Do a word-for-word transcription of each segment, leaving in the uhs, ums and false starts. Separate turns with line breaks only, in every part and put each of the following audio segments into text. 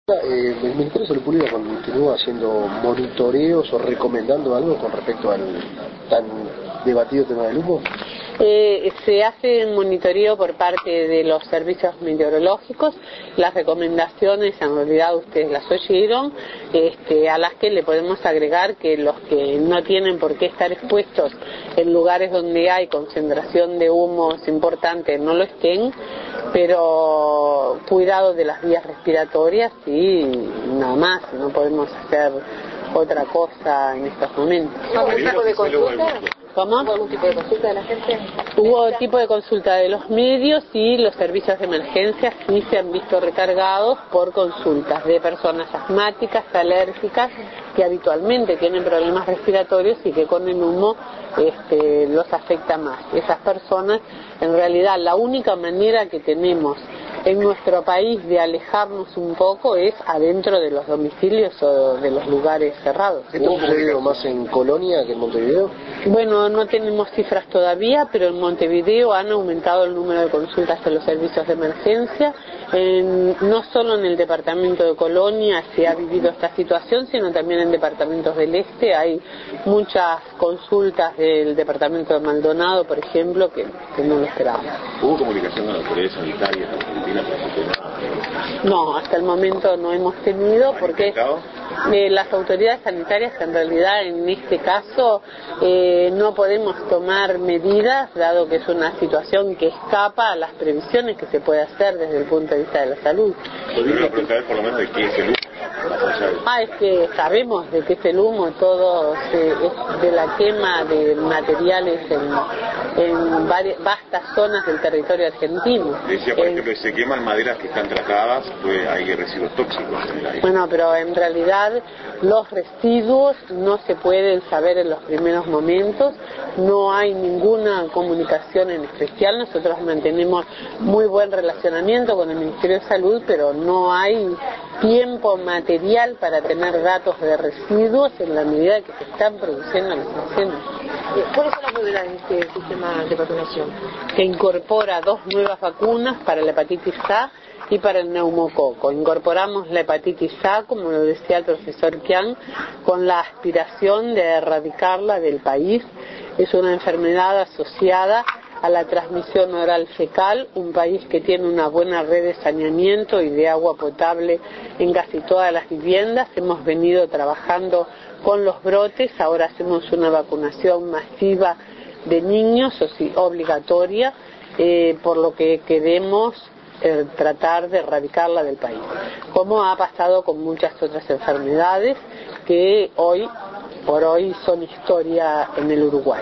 Eh, ¿El Ministerio de Salud Pública continúa haciendo monitoreos o recomendando algo con respecto al tan debatido tema del humo?
Eh, se hace un monitoreo por parte de los servicios meteorológicos. Las recomendaciones, en realidad ustedes las oyeron, este, a las que le podemos agregar que los que no tienen por qué estar expuestos en lugares donde hay concentración de humos importante no lo estén, pero cuidado de las vías respiratorias y nada más, no podemos hacer otra cosa en estos momentos.
¿Algún tipo de consulta?
¿Cómo?
¿Hubo algún tipo de consulta de la gente?
Hubo tipo de consulta de los medios y los servicios de emergencia sí se han visto recargados por consultas de personas asmáticas, alérgicas, que habitualmente tienen problemas respiratorios y que con el humo este, los afecta más. Esas personas, en realidad, la única manera que tenemos en nuestro país de alejarnos un poco es adentro de los domicilios o de los lugares cerrados.
¿Esto ha sucedido más en Colonia que en Montevideo?
Bueno, no tenemos cifras todavía, pero en Montevideo han aumentado el número de consultas de los servicios de emergencia. En, no solo en el departamento de Colonia se ha vivido esta situación, sino también en departamentos del este. Hay muchas consultas del departamento de Maldonado, por ejemplo, que, que no lo esperábamos.
¿Hubo comunicación con las autoridades sanitarias argentinas para que
No, hasta el momento no hemos tenido, porque eh, las autoridades sanitarias en realidad en este caso eh, no podemos tomar medidas, dado que es una situación que escapa a las previsiones que se puede hacer desde el punto de vista de la salud.
¿Podrían preguntar por lo menos de qué es el humo?
Ah, es que sabemos de qué es el humo, todo se, es de la quema de materiales en, en varias, vastas zonas del territorio argentino.
Decía, por
en,
ejemplo, que se queman maderas que están tratadas, pues hay residuos tóxicos en el aire.
Bueno, pero en realidad los residuos no se pueden saber en los primeros momentos, no hay ninguna comunicación en especial, nosotros mantenemos muy buen relacionamiento con el Ministerio de Salud, pero no hay tiempo material para tener datos de residuos en la medida que se están produciendo los incendios.
¿Cuáles son las novedades de este sistema de vacunación?
Que incorpora dos nuevas vacunas para la hepatitis A y para el neumococo. Incorporamos la hepatitis A, como lo decía el profesor Kian, con la aspiración de erradicarla del país. Es una enfermedad asociada a la transmisión oral fecal, un país que tiene una buena red de saneamiento y de agua potable en casi todas las viviendas. Hemos venido trabajando con los brotes, ahora hacemos una vacunación masiva de niños, o sí, obligatoria, eh, por lo que queremos eh, tratar de erradicarla del país, como ha pasado con muchas otras enfermedades que hoy por hoy son historia en el Uruguay.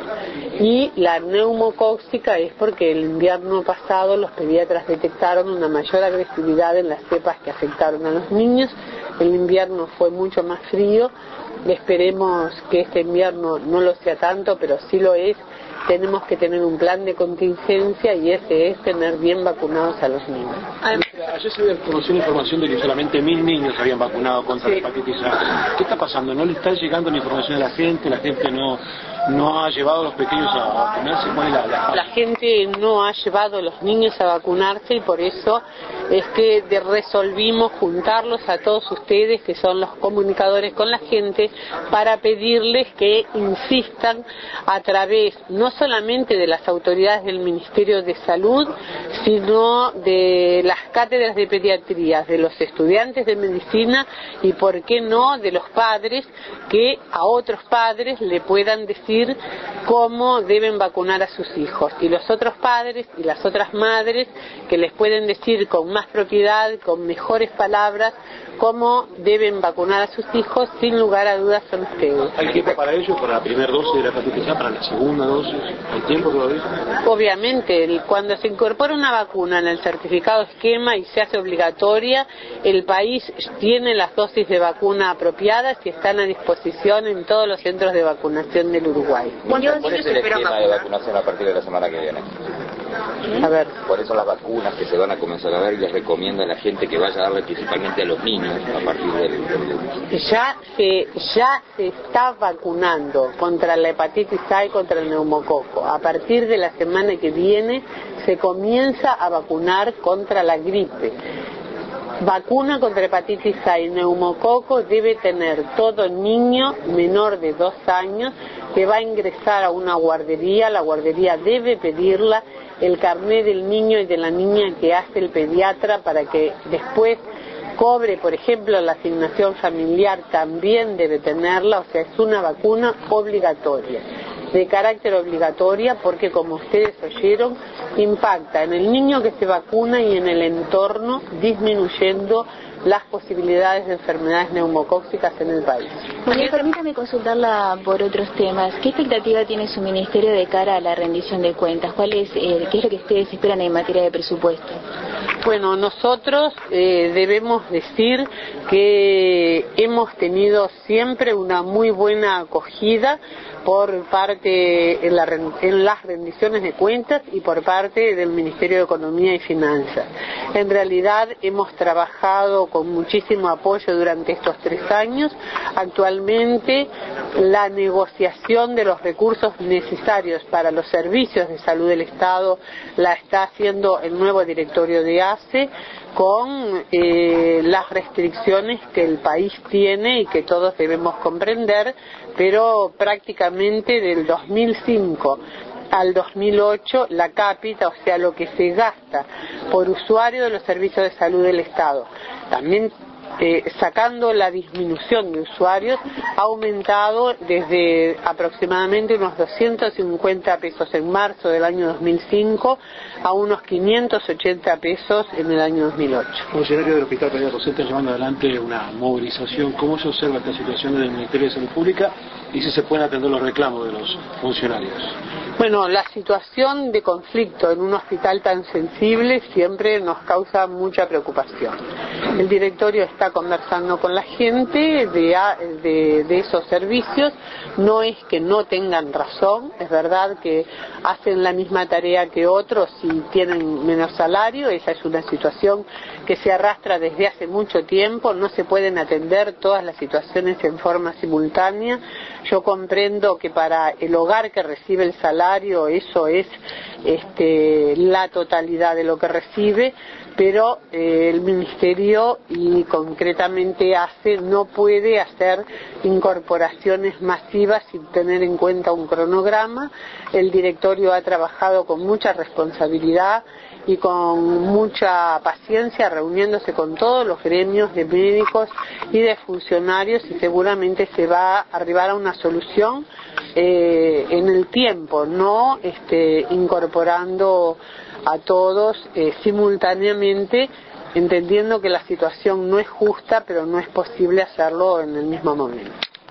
Y la neumocóxica es porque el invierno pasado los pediatras detectaron una mayor agresividad en las cepas que afectaron a los niños. El invierno fue mucho más frío, esperemos que este invierno no lo sea tanto, pero sí lo es. Tenemos que tener un plan de contingencia y ese es tener bien vacunados a los niños.
Ayer se había conocido información de que solamente mil niños habían vacunado contra sí. la hepatitis A. ¿Qué está pasando? ¿No le está llegando la información a la gente? ¿La gente no, no ha llevado a los pequeños a vacunarse? ¿Cuál es la, la...
la gente no ha llevado a los niños a vacunarse y por eso es que de resolvimos juntarlos a todos ustedes que son los comunicadores con la gente para pedirles que insistan a través no solamente de las autoridades del Ministerio de Salud, sino de las cátedras de pediatría, de los estudiantes de medicina y, por qué no, de los padres, que a otros padres le puedan decir cómo deben vacunar a sus hijos. Y los otros padres y las otras madres que les pueden decir con más propiedad, con mejores palabras, cómo deben vacunar a sus hijos, sin lugar a dudas son ustedes.
¿Hay tiempo para ello, para la primera dosis de la hepatitis A, para la segunda dosis? ¿Hay tiempo todavía?
Obviamente, cuando se incorpora una vacuna en el certificado esquema y se hace obligatoria, el país tiene las dosis de vacuna apropiadas y están a disposición en todos los centros de vacunación del Uruguay.
¿Cuál es el esquema de vacunación a partir de la semana que viene?
A ver.
¿Cuáles son las vacunas que se van a comenzar a dar y les recomienda a la gente que vaya a darle principalmente a los niños a partir del, del...
Ya se, ya se está vacunando contra la hepatitis A y contra el neumococo. A partir de la semana que viene se comienza a vacunar contra la gripe. vacuna contra hepatitis A y neumococo debe tener todo niño menor de dos años que va a ingresar a una guardería. La guardería debe pedirla, el carné del niño y de la niña que hace el pediatra para que después cobre, por ejemplo, la asignación familiar también debe tenerla, o sea, es una vacuna obligatoria, de carácter obligatoria, porque como ustedes oyeron, impacta en el niño que se vacuna y en el entorno, disminuyendo las posibilidades de enfermedades neumocóxicas en el país.
Julia, permítame consultarla por otros temas. ¿Qué expectativa tiene su ministerio de cara a la rendición de cuentas? ¿Cuál es, eh, qué es lo que ustedes esperan en materia de presupuesto?
Bueno, nosotros eh, debemos decir que hemos tenido siempre una muy buena acogida por parte en, la, en las rendiciones de cuentas y por parte del Ministerio de Economía y Finanzas. En realidad hemos trabajado con muchísimo apoyo durante estos tres años. Actualmente la negociación de los recursos necesarios para los servicios de salud del Estado la está haciendo el nuevo directorio de A C E con eh, las restricciones que el país tiene y que todos debemos comprender, pero prácticamente del dos mil cinco al dos mil ocho la cápita, o sea, lo que se gasta por usuario de los servicios de salud del Estado, también eh, sacando la disminución de usuarios, ha aumentado desde aproximadamente unos doscientos cincuenta pesos en marzo del año dos mil cinco a unos quinientos ochenta pesos en el año dos mil ocho.
Funcionarios del Hospital Pereira José están llevando adelante una movilización. ¿Cómo se observa esta situación desde el Ministerio de Salud Pública y si se pueden atender los reclamos de los funcionarios?
Bueno, la situación de conflicto en un hospital tan sensible siempre nos causa mucha preocupación. El directorio está conversando con la gente de, de, de esos servicios. No es que no tengan razón, es verdad que hacen la misma tarea que otros y tienen menos salario. Esa es una situación que se arrastra desde hace mucho tiempo. No se pueden atender todas las situaciones en forma simultánea. Yo comprendo que para el hogar que recibe el salario eso es este, la totalidad de lo que recibe, pero eh, el Ministerio y concretamente A C E no puede hacer incorporaciones masivas sin tener en cuenta un cronograma. El directorio ha trabajado con mucha responsabilidad y con mucha paciencia, reuniéndose con todos los gremios de médicos y de funcionarios, y seguramente se va a arribar a una solución eh, en el tiempo, no este, incorporando a todos eh, simultáneamente, entendiendo que la situación no es justa, pero no es posible hacerlo en el mismo momento.